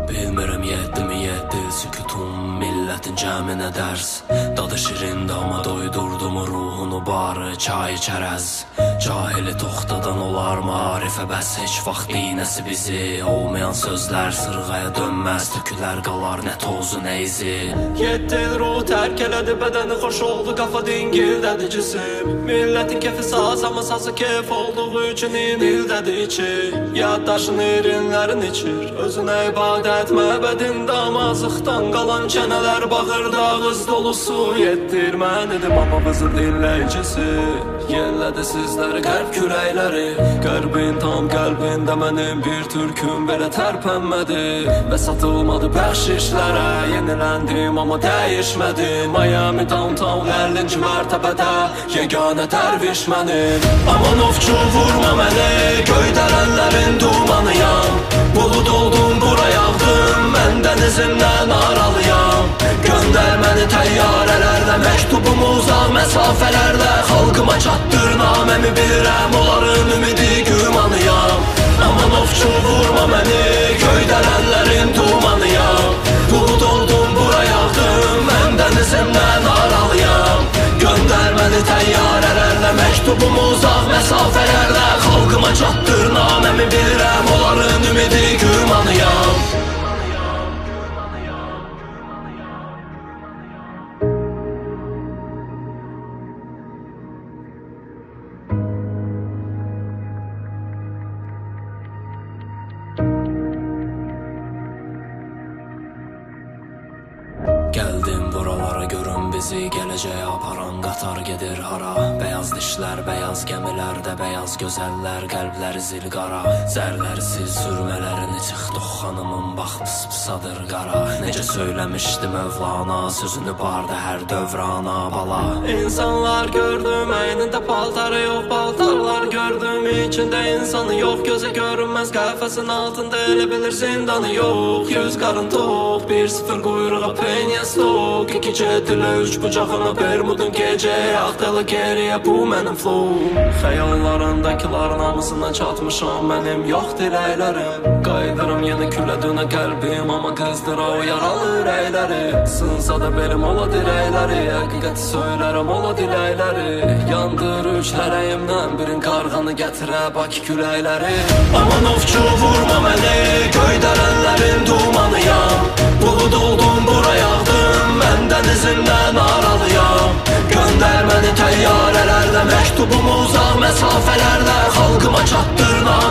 Bilmirəm yeddimi yeddi sükutum milletin cəminə dərs. Dadı şirindi amma doydurdu mu ruhunu barı çay çərəz. Cahili toxtadan olar marifə bəs heç vaxt iynəsi bizi. Olmayan sözlər sırğaya dönməz, tökülər qalar nə tozu nə izi. 7 il ruh tərk elədi bədəni, xoş oldu qafa dingildədi cisim. Millətin kefi saz amma sazı kef olduğu üçün inildədi içi. Yaddaşın irinlərin içir, özünə ibadət məbədin damazıqdan qalan çənələr bağırda ağız dolusu yetdirmənidir amma vızır dinləyicisi. Yenlədi sizləri qərb kürəkləri, qərbin tam qəlbində mənim bir türküm belə tərpənmədi və satılmadı bəxşişlərə. Yeniləndim amma dəyişmədim, Miami downtown 50-ci mərtəbədə yeganə dərviş mənim. Aman ovçu vurma məni, göydərənlərin dumanıyam. Bulud oldum bura yağdım, mən dənizimdən aralıyam. Göndər məni təyyarələrlə, məktubumu uzaq məsafələrlə. Xalqıma çatdır naməmi bilirəm, onların ümidi gümanıyam. Aman ovçu vurma məni, göydərənlərin dumanıyam. Bulud oldum bura yağdım, mən dənizimdən aralıyam. Göndər məni təyyarələrlə, məktubumu uzaq məsafələrlə. Xalqıma çatdır naməmi bilirəm, onların ümidi gümanıyam. Gəldim buralara görün bizi, gələcəyə aparan qatar gedir hara. Bəyaz dişlər, bəyaz gəmilərdə bəyaz gözəllər, qəlbləri zilqara. Zərlərsiz sürmələrini çıxdıq xanımın, bax pıs-pısadır qara. Necə söyləmişdi Mövlana, sözünü bardı hər dövrana bala. İnsanlar gördüm, əynində paltarı yox, paltarlar gördüm. İçində insanı yox, gözə görünməz qəfəsin altında elə bilir zindanı yox. 100 qarın tox, 1-0 quyruğa penya stok. 2 cedilə 3 bucağına Bermudun gecə axtalı geriyə bu mənim flow. Xəyallarındakıların hamısına çatmışam, mənim yox diləklərim. Qayıdıram yenə külə dönə qəlbim, amma qızdıra o yaralı ürəkləri. Sınsa da belim ola dirəkləri, həqiqəti söylərəm ola diləkləri. Yandır üçlərəyimdən birin qarğanı gətirə Bakı küləkləri. Aman ovçu vurma məni, göydərənlərin dumanıyam. Bulud oldum bura yağdım, mən dənizimdən aralıyam. Göndər məni təyyarələrlə, məktubumu uzaq məsafələrlə. Xalqıma çatdır